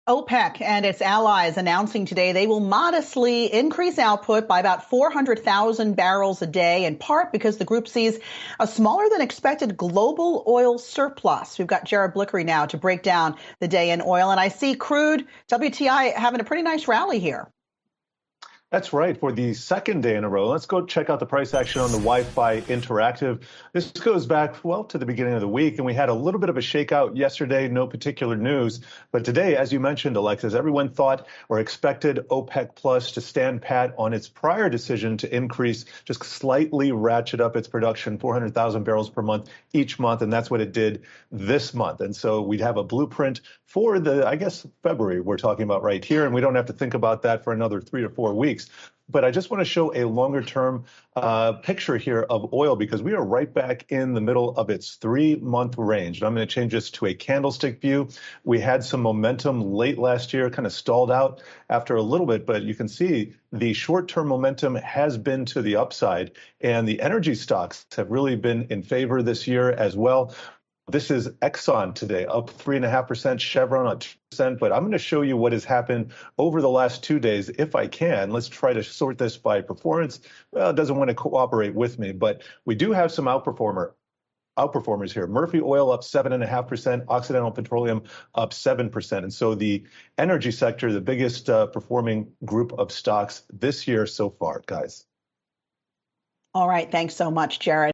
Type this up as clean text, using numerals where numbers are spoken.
OPEC and its allies announcing today they will modestly increase output by about 400,000 barrels a day, in part because the group sees a smaller than expected global oil surplus. We've got Jared Blickery now to break down the day in oil. And I see crude WTI having a pretty nice rally here. That's right. For the second day in a row, let's go check out the price action on the Wi-Fi Interactive. This goes back, well, to the beginning of the week, and we had a little bit of a shakeout yesterday, no particular news. But today, as you mentioned, Alexis, everyone thought or expected OPEC Plus to stand pat on its prior decision to increase, just slightly ratchet up its production, 400,000 barrels per month each month, and that's what it did this month. And so we'd have a blueprint for the, I guess, February we're talking about right here, and we don't have to think about that for another 3 to 4 weeks. But I just want to show a longer term picture here of oil because we are right back in the middle of its 3-month range. And I'm going to change this to a candlestick view. We had some momentum late last year, kind of stalled out after a little bit, but you can see the short-term momentum has been to the upside, and the energy stocks have really been in favor this year as well. This is Exxon today, up 3.5%, Chevron up 2%, but I'm going to show you what has happened over the last 2 days, if I can. Let's try to sort this by performance. Well, it doesn't want to cooperate with me, but we do have some outperformers here. Murphy Oil up 7.5%, Occidental Petroleum up 7%. And so the energy sector, the biggest performing group of stocks this year so far, guys. All right. Thanks so much, Jared.